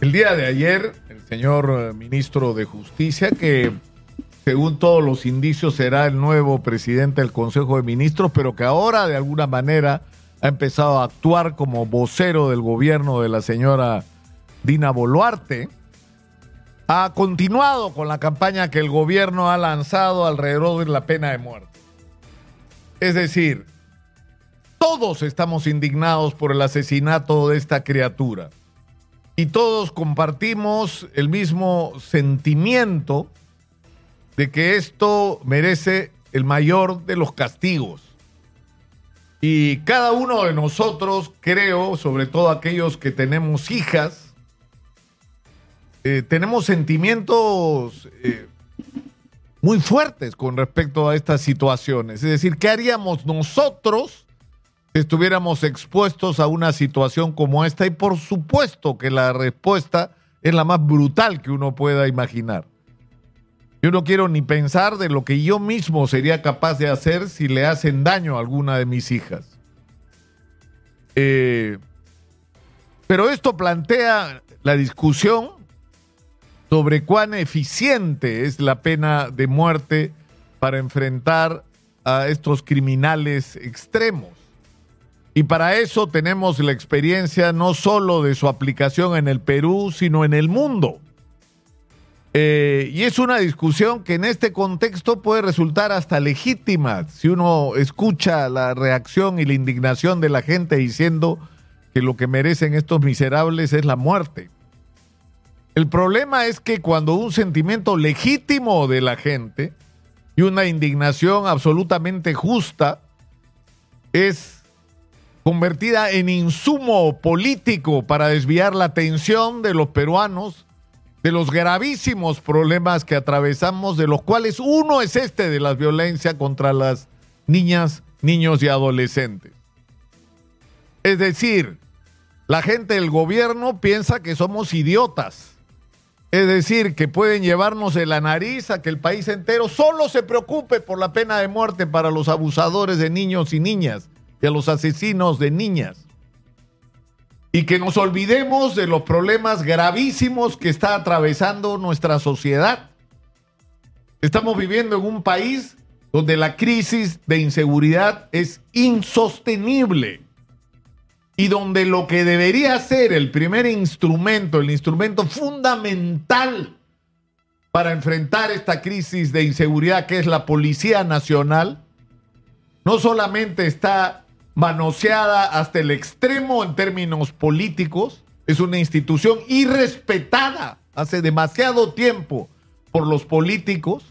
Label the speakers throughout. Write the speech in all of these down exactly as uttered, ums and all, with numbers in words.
Speaker 1: El día de ayer, el señor ministro de Justicia, que según todos los indicios será el nuevo presidente del Consejo de Ministros, pero que ahora de alguna manera ha empezado a actuar como vocero del gobierno de la señora Dina Boluarte, ha continuado con la campaña que el gobierno ha lanzado alrededor de la pena de muerte. Es decir, todos estamos indignados por el asesinato de esta criatura y todos compartimos el mismo sentimiento de que esto merece el mayor de los castigos. Y cada uno de nosotros, creo, sobre todo aquellos que tenemos hijas, eh, tenemos sentimientos eh, muy fuertes con respecto a estas situaciones. Es decir, ¿qué haríamos nosotros si estuviéramos expuestos a una situación como esta? Y por supuesto que la respuesta es la más brutal que uno pueda imaginar. Yo no quiero ni pensar de lo que yo mismo sería capaz de hacer si le hacen daño a alguna de mis hijas. Eh, pero esto plantea la discusión sobre cuán eficiente es la pena de muerte para enfrentar a estos criminales extremos. Y para eso tenemos la experiencia no solo de su aplicación en el Perú, sino en el mundo. Eh, y es una discusión que en este contexto puede resultar hasta legítima si uno escucha la reacción y la indignación de la gente diciendo que lo que merecen estos miserables es la muerte. El problema es que cuando un sentimiento legítimo de la gente y una indignación absolutamente justa es convertida en insumo político para desviar la atención de los peruanos de los gravísimos problemas que atravesamos, de los cuales uno es este de la violencia contra las niñas, niños y adolescentes. Es decir, la gente del gobierno piensa que somos idiotas. Es decir, que pueden llevarnos de la nariz a que el país entero solo se preocupe por la pena de muerte para los abusadores de niños y niñas y a los asesinos de niñas. Y que nos olvidemos de los problemas gravísimos que está atravesando nuestra sociedad. Estamos viviendo en un país donde la crisis de inseguridad es insostenible y donde lo que debería ser el primer instrumento, el instrumento fundamental para enfrentar esta crisis de inseguridad, que es la Policía Nacional, no solamente está manoseada hasta el extremo en términos políticos, es una institución irrespetada hace demasiado tiempo por los políticos,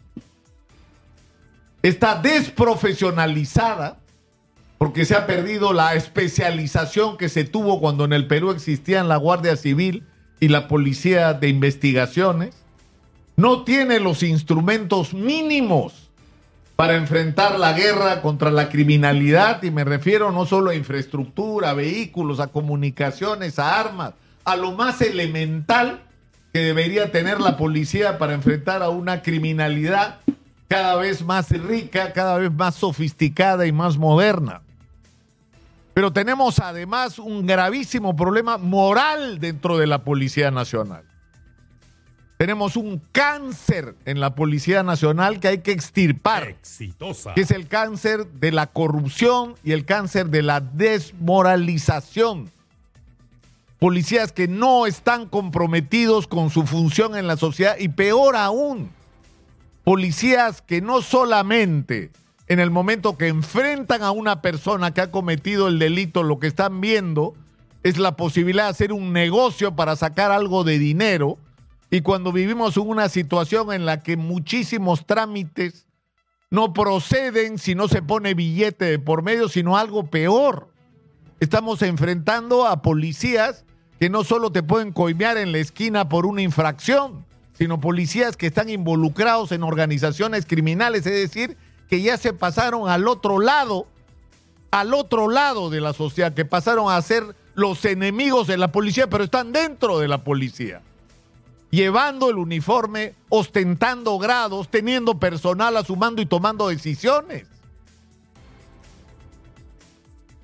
Speaker 1: está desprofesionalizada porque se ha perdido la especialización que se tuvo cuando en el Perú existían la Guardia Civil y la Policía de Investigaciones, no tiene los instrumentos mínimos para enfrentar la guerra contra la criminalidad, y me refiero no solo a infraestructura, a vehículos, a comunicaciones, a armas, a lo más elemental que debería tener la policía para enfrentar a una criminalidad cada vez más rica, cada vez más sofisticada y más moderna. Pero tenemos además un gravísimo problema moral dentro de la Policía Nacional. Tenemos un cáncer en la Policía Nacional que hay que extirpar. Exitosa. Que es el cáncer de la corrupción y el cáncer de la desmoralización. Policías que no están comprometidos con su función en la sociedad y peor aún, policías que no solamente en el momento que enfrentan a una persona que ha cometido el delito, lo que están viendo es la posibilidad de hacer un negocio para sacar algo de dinero. Y cuando vivimos en una situación en la que muchísimos trámites no proceden si no se pone billete de por medio, sino algo peor. Estamos enfrentando a policías que no solo te pueden coimear en la esquina por una infracción, sino policías que están involucrados en organizaciones criminales, es decir, que ya se pasaron al otro lado, al otro lado de la sociedad, que pasaron a ser los enemigos de la policía, pero están dentro de la policía, llevando el uniforme, ostentando grados, teniendo personal a su mando y tomando decisiones.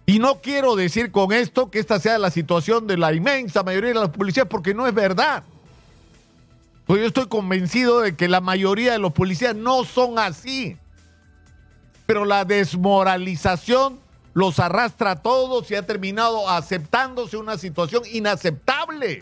Speaker 1: Y no quiero decir con esto que esta sea la situación de la inmensa mayoría de los policías, porque no es verdad. Pues yo estoy convencido de que la mayoría de los policías no son así. Pero la desmoralización los arrastra a todos y ha terminado aceptándose una situación inaceptable.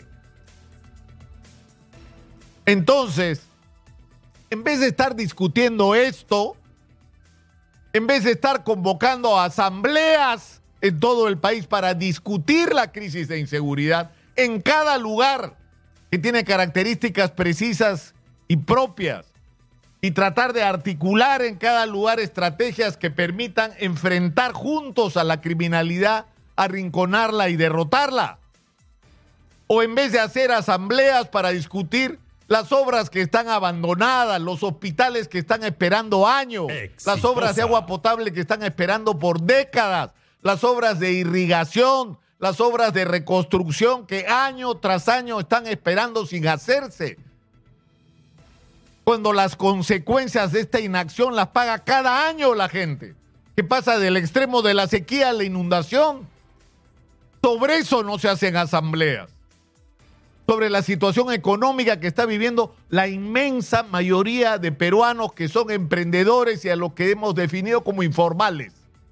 Speaker 1: Entonces, en vez de estar discutiendo esto, en vez de estar convocando a asambleas en todo el país para discutir la crisis de inseguridad en cada lugar que tiene características precisas y propias, y tratar de articular en cada lugar estrategias que permitan enfrentar juntos a la criminalidad, arrinconarla y derrotarla. O en vez de hacer asambleas para discutir las obras que están abandonadas, los hospitales que están esperando años, Exitosa. Las obras de agua potable que están esperando por décadas, las obras de irrigación, las obras de reconstrucción que año tras año están esperando sin hacerse. Cuando las consecuencias de esta inacción las paga cada año la gente, que pasa del extremo de la sequía a la inundación. Sobre eso no se hacen asambleas. Sobre la situación económica que está viviendo la inmensa mayoría de peruanos que son emprendedores y a los que hemos definido como informales.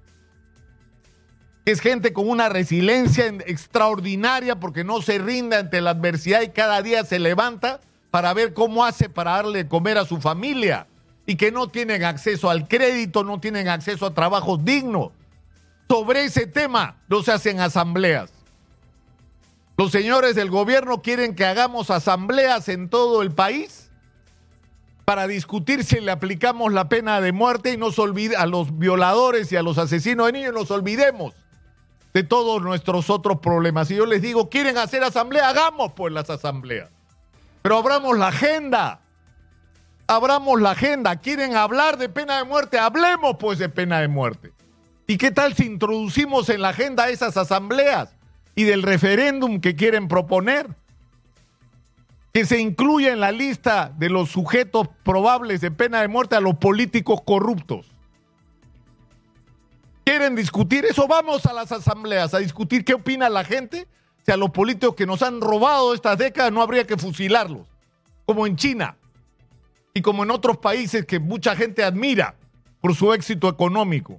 Speaker 1: Es gente con una resiliencia extraordinaria porque no se rinde ante la adversidad y cada día se levanta para ver cómo hace para darle de comer a su familia, y que no tienen acceso al crédito, no tienen acceso a trabajos dignos. Sobre ese tema no se hacen asambleas. Los señores del gobierno quieren que hagamos asambleas en todo el país para discutir si le aplicamos la pena de muerte y nos olvide, a los violadores y a los asesinos de niños nos olvidemos de todos nuestros otros problemas. Y yo les digo, ¿quieren hacer asamblea? Hagamos pues las asambleas. Pero abramos la agenda. Abramos la agenda. ¿Quieren hablar de pena de muerte? Hablemos pues de pena de muerte. ¿Y qué tal si introducimos en la agenda esas asambleas y del referéndum que quieren proponer? Que se incluya en la lista de los sujetos probables de pena de muerte a los políticos corruptos. ¿Quieren discutir eso? Vamos a las asambleas a discutir qué opina la gente. Si a los políticos que nos han robado estas décadas no habría que fusilarlos, como en China y como en otros países que mucha gente admira por su éxito económico.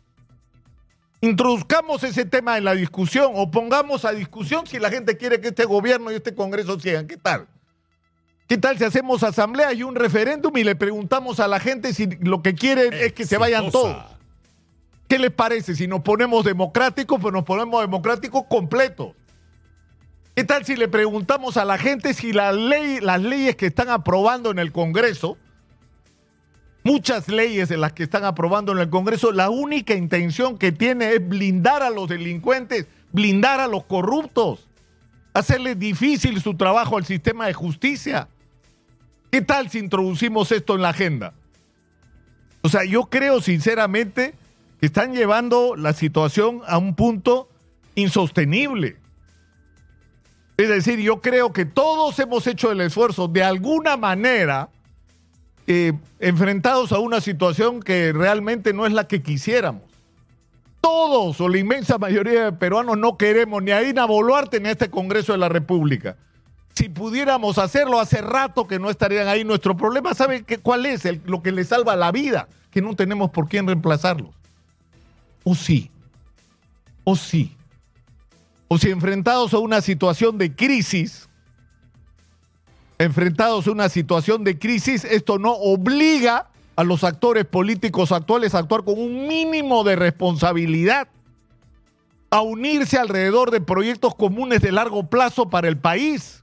Speaker 1: Introduzcamos ese tema en la discusión o pongamos a discusión si la gente quiere que este gobierno y este Congreso sigan. ¿Qué tal? ¿Qué tal si hacemos asamblea y un referéndum y le preguntamos a la gente si lo que quieren es que se vayan todos? ¿Qué les parece? Si nos ponemos democráticos, pues nos ponemos democráticos completos. ¿Qué tal si le preguntamos a la gente si la ley, las leyes que están aprobando en el Congreso, muchas leyes de las que están aprobando en el Congreso, la única intención que tiene es blindar a los delincuentes, blindar a los corruptos, hacerle difícil su trabajo al sistema de justicia? ¿Qué tal si introducimos esto en la agenda? O sea, yo creo sinceramente que están llevando la situación a un punto insostenible. Es decir, yo creo que todos hemos hecho el esfuerzo de alguna manera, eh, enfrentados a una situación que realmente no es la que quisiéramos. Todos, o la inmensa mayoría de peruanos, no queremos ni a Dina Boluarte ni a este Congreso de la República. Si pudiéramos hacerlo, hace rato que no estarían ahí. Nuestro problema, ¿saben qué, cuál es? El, lo que les salva la vida, que no tenemos por quién reemplazarlos. O sí, o sí. O si enfrentados a una situación de crisis, enfrentados a una situación de crisis, esto no obliga a los actores políticos actuales a actuar con un mínimo de responsabilidad, a unirse alrededor de proyectos comunes de largo plazo para el país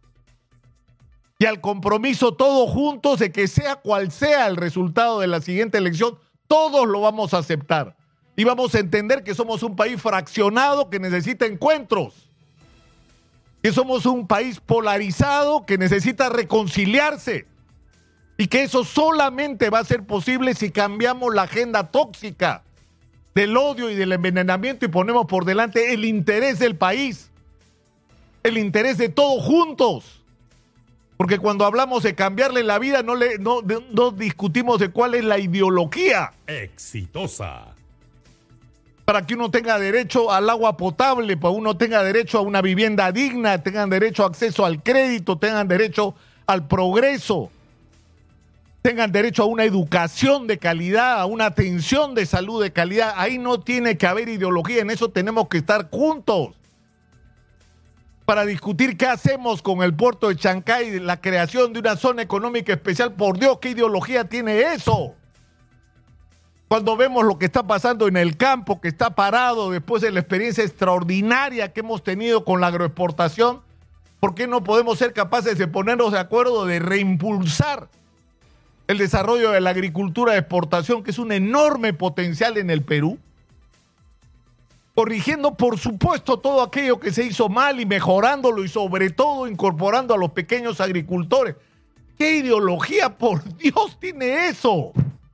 Speaker 1: y al compromiso todos juntos de que sea cual sea el resultado de la siguiente elección, todos lo vamos a aceptar. Y vamos a entender que somos un país fraccionado que necesita encuentros. Que somos un país polarizado que necesita reconciliarse. Y que eso solamente va a ser posible si cambiamos la agenda tóxica del odio y del envenenamiento y ponemos por delante el interés del país. El interés de todos juntos. Porque cuando hablamos de cambiarle la vida no, le, no, no discutimos de cuál es la ideología.
Speaker 2: Exitosa.
Speaker 1: para que uno tenga derecho al agua potable, para que uno tenga derecho a una vivienda digna, tengan derecho a acceso al crédito, tengan derecho al progreso, tengan derecho a una educación de calidad, a una atención de salud de calidad. Ahí no tiene que haber ideología, en eso tenemos que estar juntos para discutir qué hacemos con el puerto de Chancay, la creación de una zona económica especial. Por Dios, ¿qué ideología tiene eso? Cuando vemos lo que está pasando en el campo, que está parado después de la experiencia extraordinaria que hemos tenido con la agroexportación, ¿por qué no podemos ser capaces de ponernos de acuerdo de reimpulsar el desarrollo de la agricultura de exportación, que es un enorme potencial en el Perú? Corrigiendo, por supuesto, todo aquello que se hizo mal y mejorándolo, y sobre todo incorporando a los pequeños agricultores. ¿Qué ideología, por Dios, tiene eso?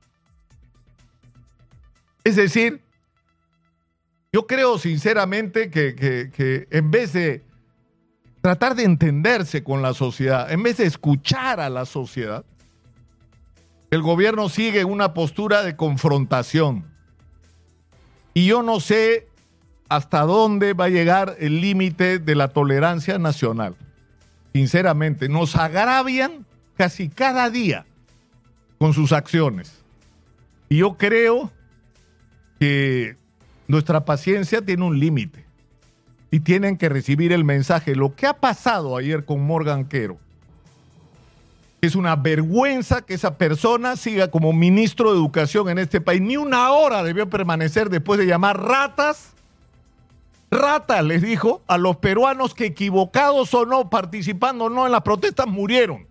Speaker 1: Es decir, yo creo sinceramente que, que, que en vez de tratar de entenderse con la sociedad, en vez de escuchar a la sociedad, el gobierno sigue una postura de confrontación. Y yo no sé hasta dónde va a llegar el límite de la tolerancia nacional. Sinceramente, nos agravian casi cada día con sus acciones. Y yo creo que nuestra paciencia tiene un límite y tienen que recibir el mensaje. Lo que ha pasado ayer con Morgan Quero es una vergüenza que esa persona siga como ministro de Educación en este país. Ni una hora debió permanecer después de llamar ratas, ratas, les dijo a los peruanos que, equivocados o no, participando o no en las protestas, murieron.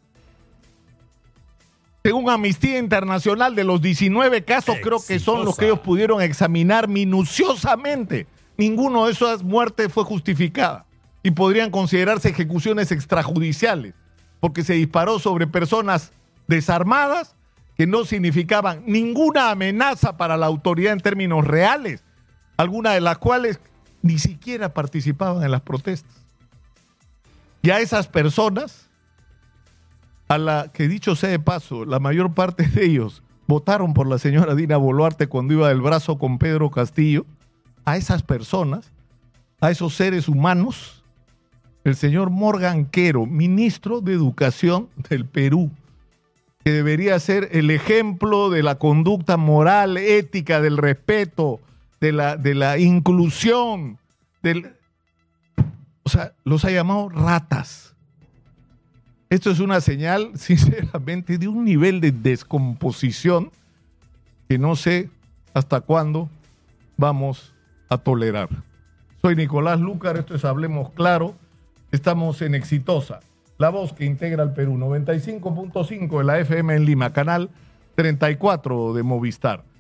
Speaker 1: Según Amnistía Internacional, de los diecinueve casos, Exitosa. creo que son los que ellos pudieron examinar minuciosamente, ninguno de esas muertes fue justificada y podrían considerarse ejecuciones extrajudiciales, porque se disparó sobre personas desarmadas que no significaban ninguna amenaza para la autoridad en términos reales, algunas de las cuales ni siquiera participaban en las protestas. Y a esas personas, a la que, dicho sea de paso, la mayor parte de ellos votaron por la señora Dina Boluarte cuando iba del brazo con Pedro Castillo, a esas personas, a esos seres humanos, el señor Morgan Quero, ministro de Educación del Perú, que debería ser el ejemplo de la conducta moral, ética, del respeto, de la, de la inclusión, del, o sea, los ha llamado ratas. Esto es una señal, sinceramente, de un nivel de descomposición que no sé hasta cuándo vamos a tolerar. Soy Nicolás Lúcar, esto es Hablemos Claro, estamos en Exitosa, la voz que integra al Perú, noventa y cinco punto cinco de la F M en Lima, canal treinta y cuatro de Movistar.